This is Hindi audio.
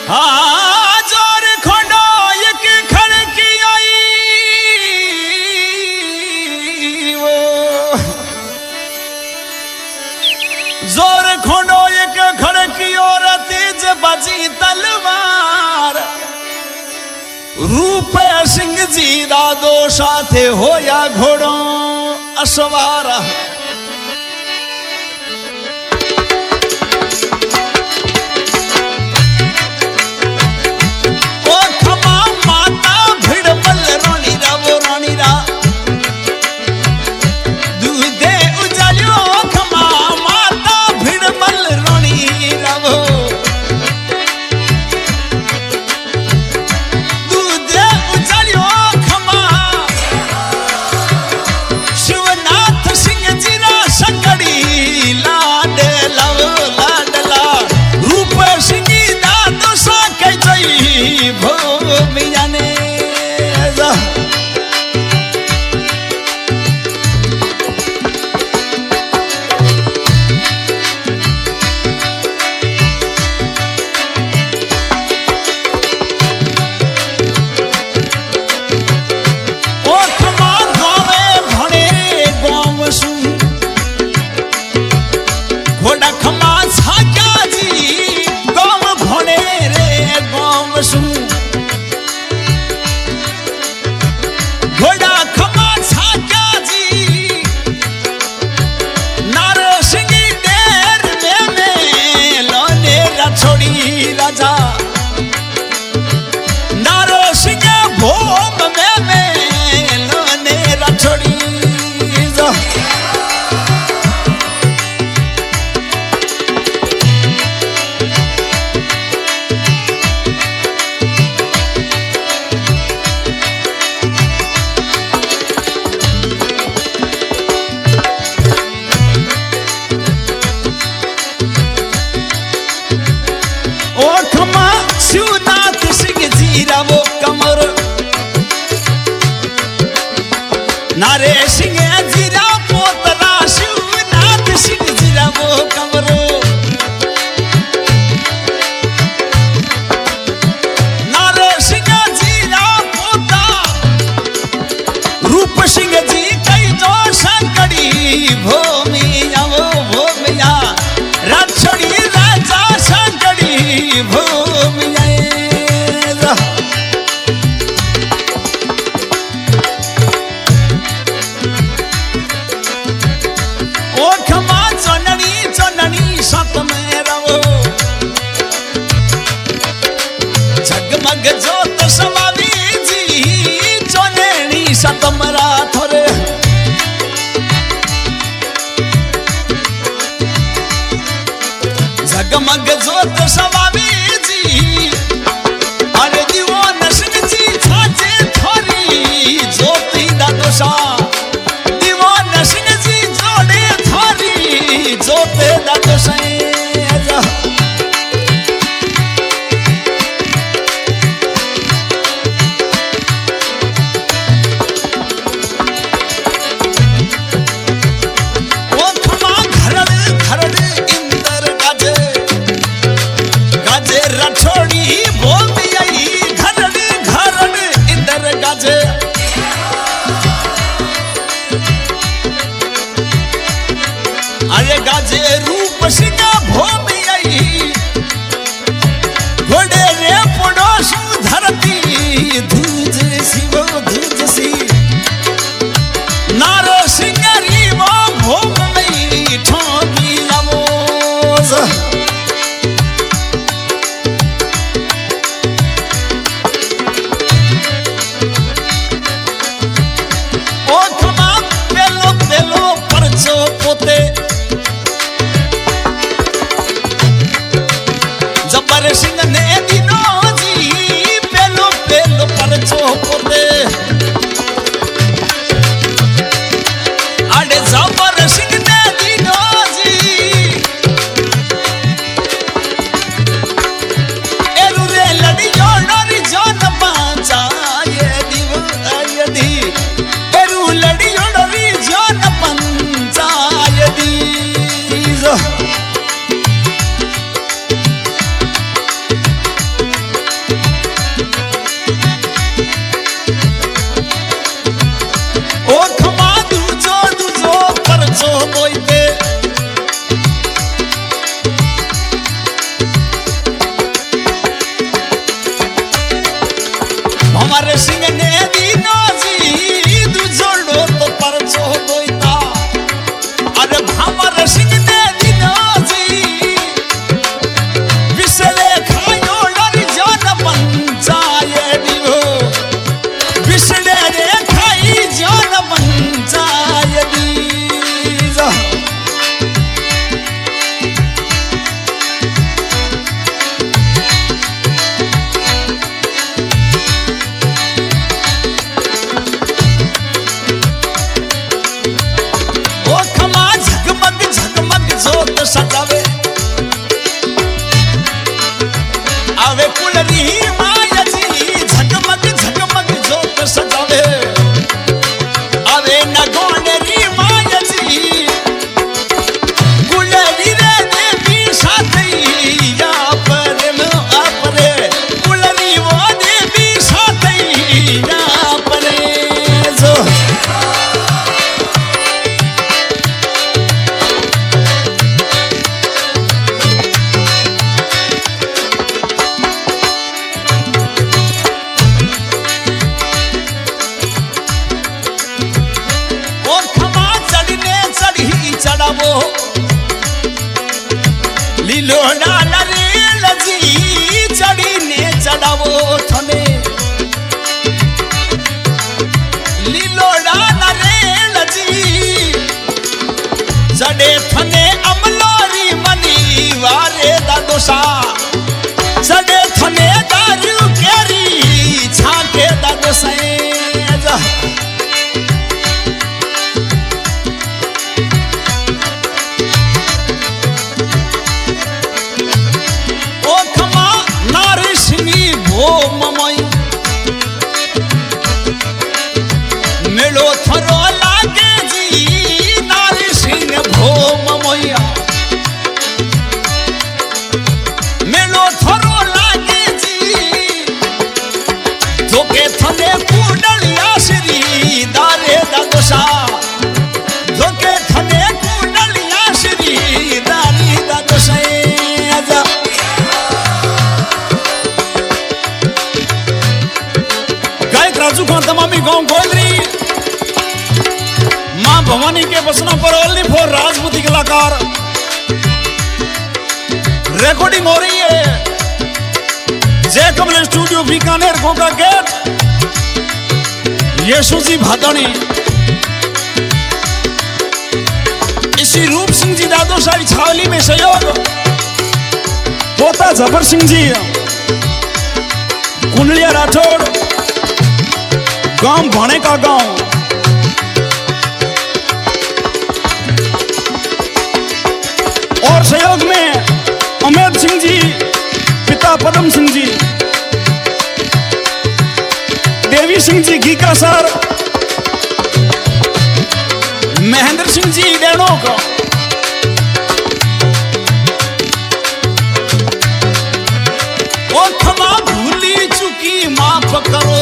हाँ जोर खोंडो एक खड़की आई वो जोर खोंडो एक खड़की और तेज बजी तलवार रूप सिंह जी दादो साथे होया घोड़ो असवार नारे सिंह जीरा पोतरा शिवनाथ सिंह जीरा वो कमरो नारे सिंह जीरा पोता रूप सिंह जी कई जो संकड़ी भूमिया वो भूमिया राक्षड़ी राजा संकड़ी भूमिया सत में रहो जगमग जोत समावी जी चोनेनी सतमरा थोरे जगमग जोत समावी जी अरे दीवान सिंह जी छाचे थोरी ज्योति दादोसा दीवान सिंह जी जोड़े थोरी जोते दादोसा अरे गाजे रूप सिंह भूमि आई घोड़े रे पड़ोसू धरती धूज सी वो धूज सी नारो सिंह री वो भूमि ठोकी लमोज ओ थमा पेलो पेलो परचो पोते जबर सिंह ने दिनो जी पेलो पेलो परचो पोते अरे जबर सिंह ने दिनो जी एरू रे लड़ी जोड़ी जोन पांचा ये दिव यदि एरू लड़ी जोड़ी जोन पंचा यदि आवे कुलरी माया जी झगमग झगमग जोत सजावे आवे न गोंडरी माया जी कुलरी रे देवी साथैया पर न अपरे कुलरी वो देवी साथैया अपने जो चढ़ावो लीलो डाला रेल जी चढ़ी ने चढ़ावो थने लीलो डाला रेल जी चढ़े थने अमलोरी मनी वारे दादोसा चढ़े थने दारू केरी छाके दादोसा मेलो थरो लागे जी नारी सिंह भोम मोया मेलो थरो लागे जी जोके थने कुंडलिया श्री दारे दादोसा जोके थने कुंडलिया श्री दारी दादोसा आजा गायक राजू खान तमामी गांव गोलरी मां भवानी के वचनों पर ओनली फॉर राजपूती कलाकार रिकॉर्डिंग हो रही है जय कमल स्टूडियो बीकानेर गोगा गेट यशु जी भादानी इसी रूप सिंह जी दादो साई छावली में सहयोग पोता जबर सिंह जी कुंडलिया राठौड़ गांव भाणे का गांव और सहयोग में अमित सिंह जी पिता पदम सिंह जी देवी सिंह जी गीका सर महेंद्र सिंह जी डेणोक ओ क्षमा भूली चुकी माफ करो